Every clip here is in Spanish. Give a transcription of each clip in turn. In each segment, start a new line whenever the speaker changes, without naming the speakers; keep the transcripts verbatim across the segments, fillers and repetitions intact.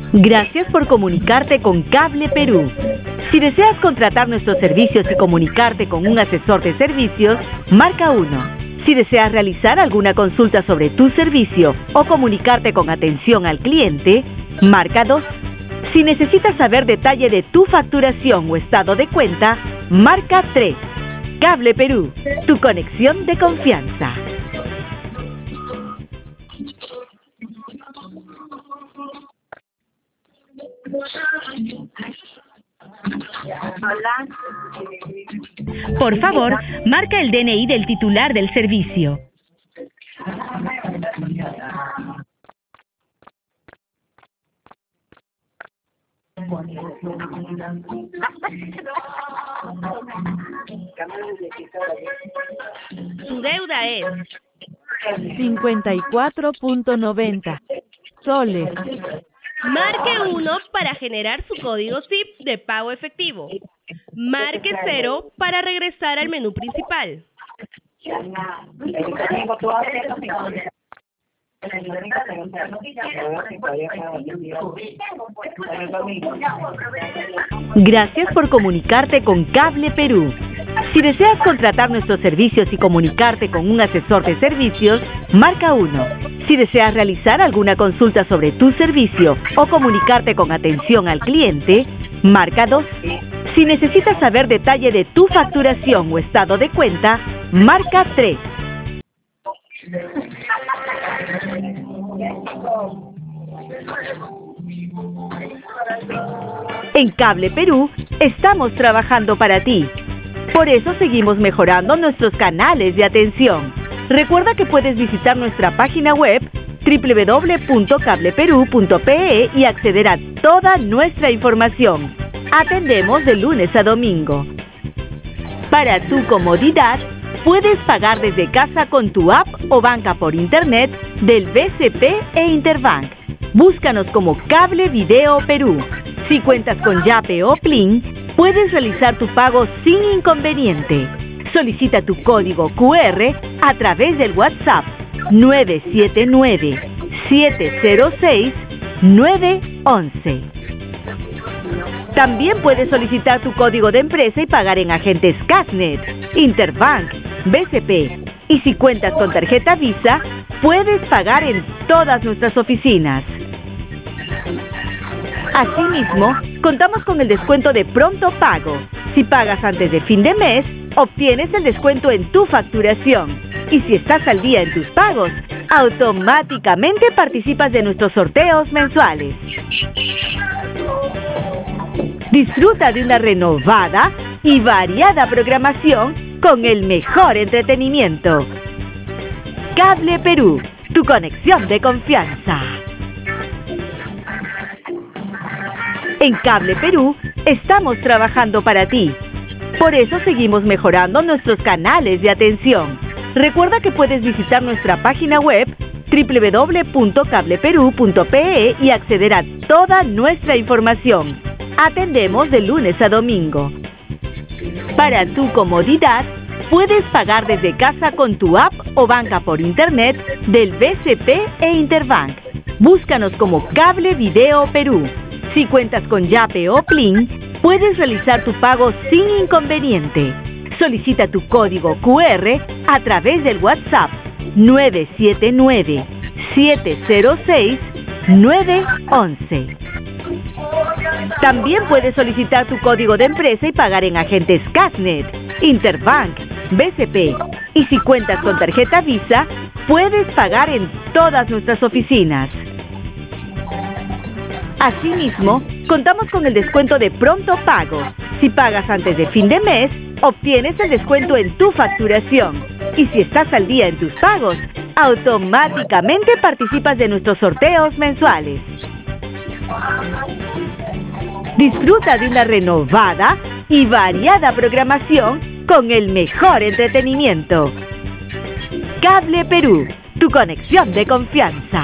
Gracias por comunicarte con Cable Perú. Si deseas contratar nuestros servicios y comunicarte con un asesor de servicios, marca uno. Si deseas realizar alguna consulta sobre tu servicio o comunicarte con atención al cliente, marca dos. Si necesitas saber detalle de tu facturación o estado de cuenta, marca tres. Cable Perú, tu conexión de confianza.
Hola.
Por favor, marca el D N I del titular del servicio.
Su deuda es
cincuenta y cuatro punto noventa soles.
marque uno para generar su código S I P de pago efectivo. Marque cero para regresar al menú principal.
Gracias por comunicarte con Cable Perú. Si deseas contratar nuestros servicios y comunicarte con un asesor de servicios, marca uno. Si deseas realizar alguna consulta sobre tu servicio o comunicarte con atención al cliente, marca dos. Si necesitas saber detalle de tu facturación o estado de cuenta, marca tres. En Cable Perú, estamos trabajando para ti. Por eso seguimos mejorando nuestros canales de atención. Recuerda que puedes visitar nuestra página web doble u doble u doble u punto cable perú punto pe e y acceder a toda nuestra información. Atendemos de lunes a domingo. Para tu comodidad, puedes pagar desde casa con tu app o banca por internet del B C P e Interbank. Búscanos como Cable Video Perú. Si cuentas con Yape o Plin, puedes realizar tu pago sin inconveniente. Solicita tu código Q R a través del WhatsApp nueve siete nueve, siete cero seis, nueve once. También puedes solicitar tu código de empresa y pagar en agentes Casnet, Interbank, B C P. Y si cuentas con tarjeta Visa, puedes pagar en todas nuestras oficinas. Asimismo, contamos con el descuento de pronto pago. Si pagas antes de fin de mes, obtienes el descuento en tu facturación. Y si estás al día en tus pagos, automáticamente participas de nuestros sorteos mensuales. Disfruta de una renovada y variada programación con el mejor entretenimiento. Cable Perú, tu conexión de confianza. En Cable Perú, estamos trabajando para ti. Por eso seguimos mejorando nuestros canales de atención. Recuerda que puedes visitar nuestra página web doble u doble u doble u punto cable perú punto pe e y acceder a toda nuestra información. Atendemos de lunes a domingo. Para tu comodidad, puedes pagar desde casa con tu app o banca por internet del B C P e Interbank. Búscanos como Cable Video Perú. Si cuentas con Yape o Plin, puedes realizar tu pago sin inconveniente. Solicita tu código Q R a través del WhatsApp nueve siete nueve, siete cero seis, nueve once. También puedes solicitar tu código de empresa y pagar en agentes Casnet, Interbank, B C P. Y si cuentas con tarjeta Visa, puedes pagar en todas nuestras oficinas. Asimismo, contamos con el descuento de pronto pago. Si pagas antes de fin de mes, obtienes el descuento en tu facturación. Y si estás al día en tus pagos, automáticamente participas de nuestros sorteos mensuales. Disfruta de una renovada y variada programación con el mejor entretenimiento. Cable Perú, tu conexión de confianza.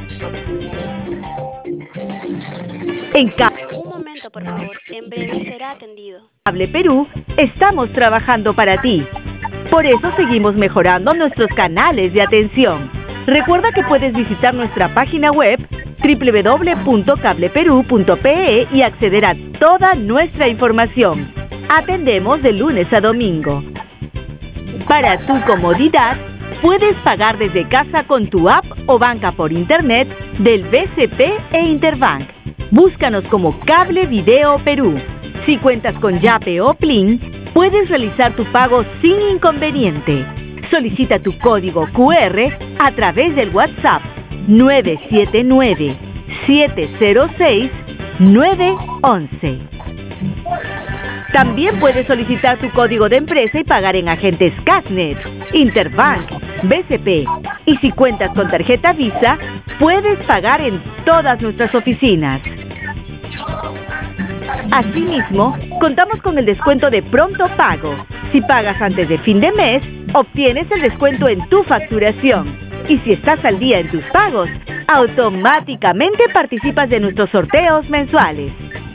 En Ca-
Un momento, por favor. En breve será atendido.
Cable Perú, estamos trabajando para ti. Por eso seguimos mejorando nuestros canales de atención. Recuerda que puedes visitar nuestra página web doble u doble u doble u punto cable perú punto pe y acceder a toda nuestra información. Atendemos de lunes a domingo. Para tu comodidad, puedes pagar desde casa con tu app o banca por internet del B C P e Interbank. Búscanos como Cable Video Perú. Si cuentas con Yape o Plin, puedes realizar tu pago sin inconveniente. Solicita tu código cu erre a través del WhatsApp nueve siete nueve, siete cero seis, nueve once. También puedes solicitar tu código de empresa y pagar en agentes Casnet, Interbank, B C P. Y si cuentas con tarjeta Visa, puedes pagar en todas nuestras oficinas. Asimismo, contamos con el descuento de Pronto Pago. Si pagas antes de fin de mes, obtienes el descuento en tu facturación. Y si estás al día en tus pagos, automáticamente participas de nuestros sorteos mensuales.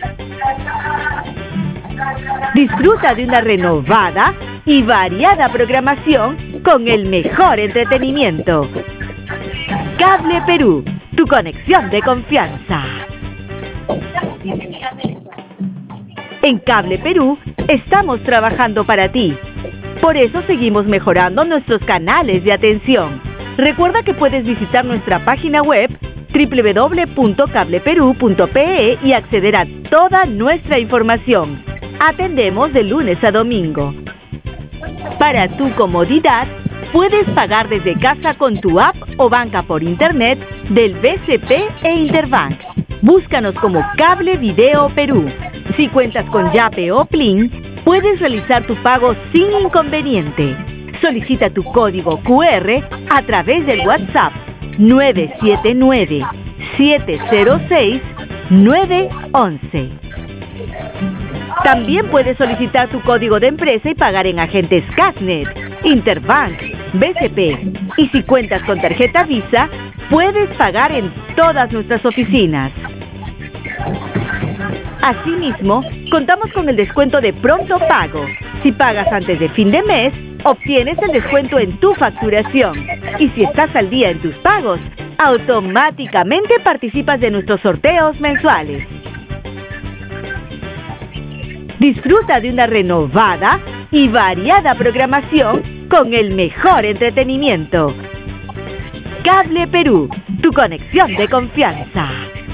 Disfruta de una renovada y variada programación con el mejor entretenimiento. Cable Perú, tu conexión de confianza. En Cable Perú estamos trabajando para ti. Por eso seguimos mejorando nuestros canales de atención. Recuerda que puedes visitar nuestra página web doble u doble u doble u punto cable perú punto pe y acceder a toda nuestra información. Atendemos de lunes a domingo. Para tu comodidad, puedes pagar desde casa con tu app o banca por internet del B C P e Interbank. Búscanos como Cable Video Perú. Si cuentas con Yape o Plin, puedes realizar tu pago sin inconveniente. Solicita tu código cu erre a través del WhatsApp nueve siete nueve, siete cero seis, nueve once. También puedes solicitar tu código de empresa y pagar en agentes Casnet, Interbank, B C P. Y si cuentas con tarjeta Visa, puedes pagar en todas nuestras oficinas. Asimismo, contamos con el descuento de Pronto Pago. Si pagas antes de fin de mes, obtienes el descuento en tu facturación. Y si estás al día en tus pagos, automáticamente participas de nuestros sorteos mensuales. Disfruta de una renovada y variada programación con el mejor entretenimiento. Cable Perú, tu conexión de confianza.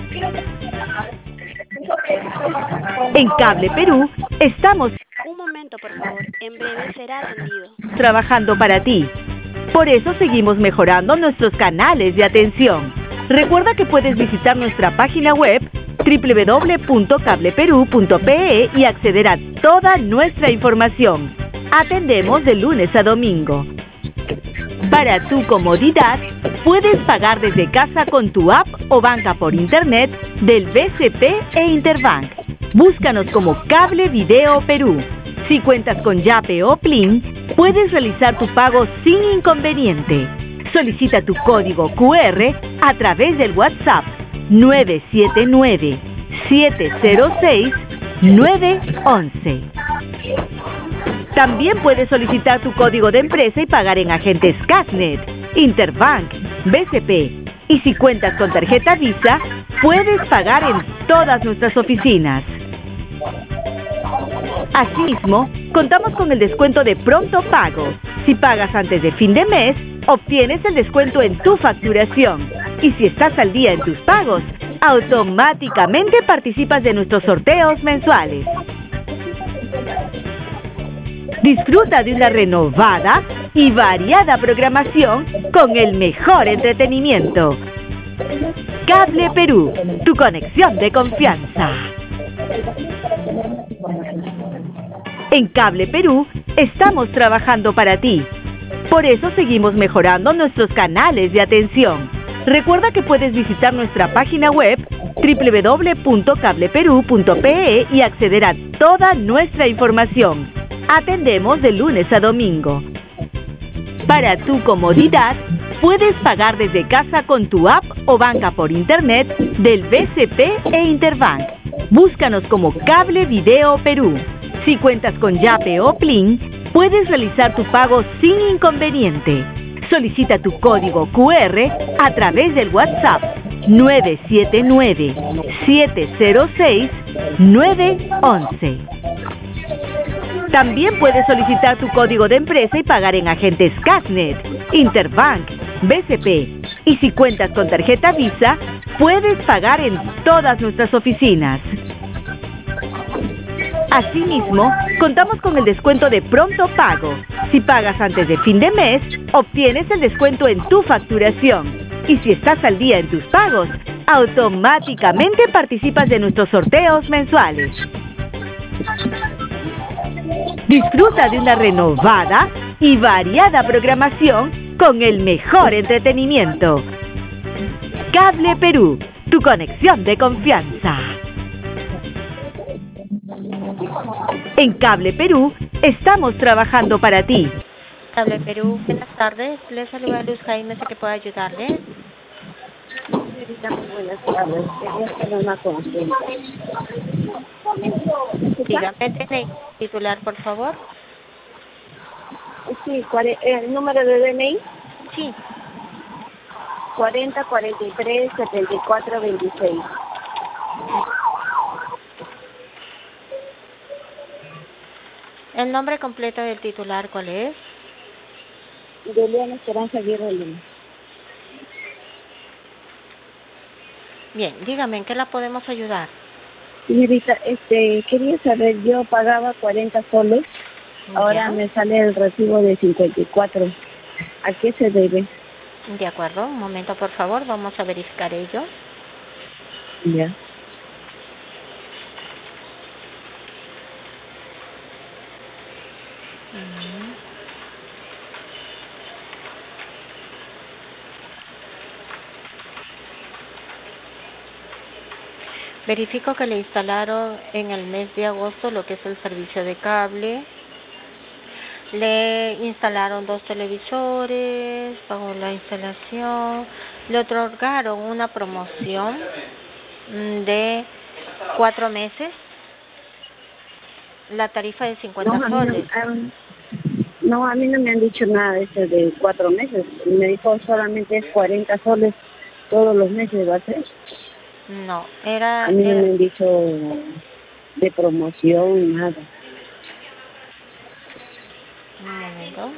En Cable Perú estamos
Un momento, por favor. En breve será atendido.
trabajando para ti. Por eso seguimos mejorando nuestros canales de atención. Recuerda que puedes visitar nuestra página web doble u doble u doble u punto cable perú punto pe y acceder a toda nuestra información. Atendemos de lunes a domingo. Para tu comodidad, puedes pagar desde casa con tu app o banca por internet del B C P e Interbank. Búscanos como Cable Video Perú. Si cuentas con Yape o Plin, puedes realizar tu pago sin inconveniente. Solicita tu código cu erre a través del WhatsApp nueve siete nueve, siete cero seis, nueve once. También puedes solicitar tu código de empresa y pagar en agentes Casnet, Interbank, B C P. Y si cuentas con tarjeta Visa, puedes pagar en todas nuestras oficinas. Asimismo, contamos con el descuento de Pronto Pago. Si pagas antes de fin de mes, obtienes el descuento en tu facturación. Y si estás al día en tus pagos, automáticamente participas de nuestros sorteos mensuales. Disfruta de una renovada y variada programación con el mejor entretenimiento. Cable Perú, tu conexión de confianza. En Cable Perú estamos trabajando para ti. Por eso seguimos mejorando nuestros canales de atención. Recuerda que puedes visitar nuestra página web doble u doble u doble u punto cable perú punto pe y acceder a toda nuestra información. Atendemos de lunes a domingo. Para tu comodidad, puedes pagar desde casa con tu app o banca por internet del B C P e Interbank. Búscanos como Cable Video Perú. Si cuentas con Yape o Plin, puedes realizar tu pago sin inconveniente. Solicita tu código cu erre a través del WhatsApp nueve siete nueve, siete cero seis, nueve uno uno. También puedes solicitar tu código de empresa y pagar en agentes Cashnet, Interbank, B C P. Y si cuentas con tarjeta Visa, puedes pagar en todas nuestras oficinas. Asimismo, contamos con el descuento de pronto pago. Si pagas antes de fin de mes, obtienes el descuento en tu facturación. Y si estás al día en tus pagos, automáticamente participas de nuestros sorteos mensuales. Disfruta de una renovada y variada programación con el mejor entretenimiento. Cable Perú, tu conexión de confianza. En Cable Perú, estamos trabajando para ti.
Cable Perú, buenas tardes. Le saluda Luz Jaime, ¿sé que puedo ayudarle?
Buenas tardes, quería hacer una consulta.
Dígame, ¿tiene titular, por favor?
Sí, cuare- el número de D N I,
Sí.
cuarenta cuarenta y tres setenta y cuatro veintiséis.
¿El nombre completo del titular cuál es?
Juliana Esperanza Aguirre Lima.
Bien, dígame, ¿en qué la podemos ayudar?
Señorita, este, quería saber, yo pagaba cuarenta soles, ahora
Ya.
me sale el recibo de cincuenta y cuatro. ¿A qué se debe?
De acuerdo, un momento, por favor, vamos a verificar ello.
Ya.
Mm. Verifico que le instalaron en el mes de agosto lo que es el servicio de cable. Le instalaron dos televisores, pagó la instalación, le otorgaron una promoción mm, de cuatro meses, la tarifa de cincuenta
No, a mí
soles.
no, ah, no, a mí no me han dicho nada de eso de cuatro meses. Me dijo solamente es cuarenta soles todos los meses, ¿va a ser?
No, era,
A mí no
era-
me han dicho de promoción, nada.
un momento.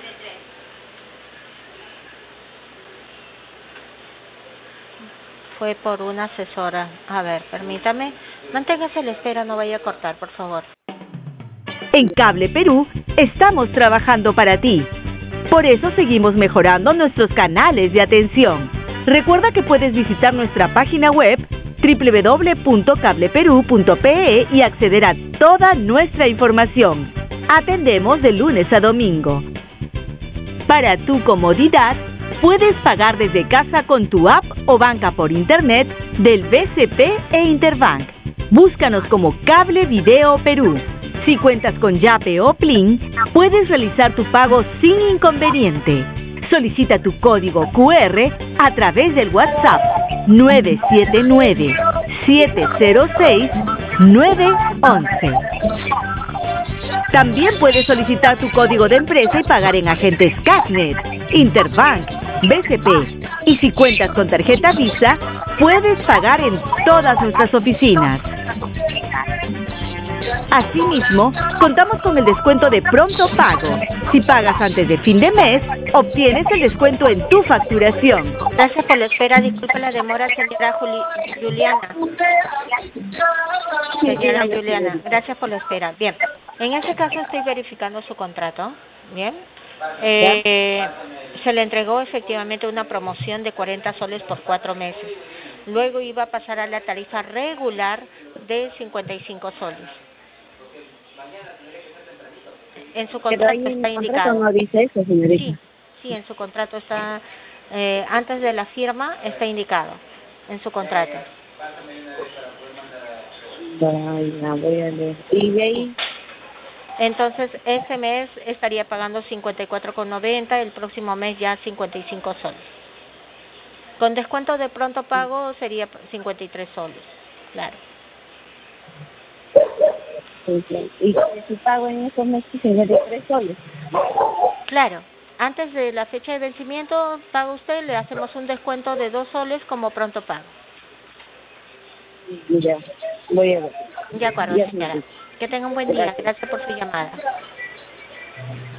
Fue por una asesora. A ver, permítame. Manténgase a la espera, no vaya a cortar, por favor.
En Cable Perú, estamos trabajando para ti. Por eso seguimos mejorando nuestros canales de atención. Recuerda que puedes visitar nuestra página web doble u doble u doble u punto cable perú punto pe e y acceder a toda nuestra información. Atendemos de lunes a domingo. Para tu comodidad, puedes pagar desde casa con tu app o banca por internet del B C P e Interbank. Búscanos como Cable Video Perú. Si cuentas con Yape o Plin, puedes realizar tu pago sin inconveniente. Solicita tu código cu erre a través del WhatsApp nueve siete nueve, siete cero seis, nueve uno uno. También puedes solicitar tu código de empresa y pagar en agentes Cashnet, Interbank, B C P. Y si cuentas con tarjeta Visa, puedes pagar en todas nuestras oficinas. Asimismo, contamos con el descuento de pronto pago. Si pagas antes de fin de mes, obtienes el descuento en tu facturación.
Gracias por la espera. Disculpe la demora, señora Juli Juliana. Señora Juliana, gracias por la espera. Bien, en este caso estoy verificando su contrato. Bien. Eh, se le entregó efectivamente una promoción de cuarenta soles por cuatro meses. Luego iba a pasar a la tarifa regular de cincuenta y cinco soles. En su
Pero ahí
contrato
en
está
el contrato
indicado.
no dice eso, señorita.
Sí, sí, en su contrato está, eh, antes de la firma está indicado, en su contrato.
Vaya, voy a leer. Y de ahí,
Entonces, ese mes estaría pagando cincuenta y cuatro con noventa, el próximo mes ya cincuenta y cinco soles. Con descuento de pronto pago sería cincuenta y tres soles, claro.
pues, y si pago en esos meses sería de tres soles.
Claro, antes de la fecha de vencimiento, paga usted, le hacemos un descuento de dos soles como pronto pago.
Ya, voy a ver.
De acuerdo,
Ya,
señora.
señorita.
Que tenga un buen día.
Gracias.
Gracias por su llamada.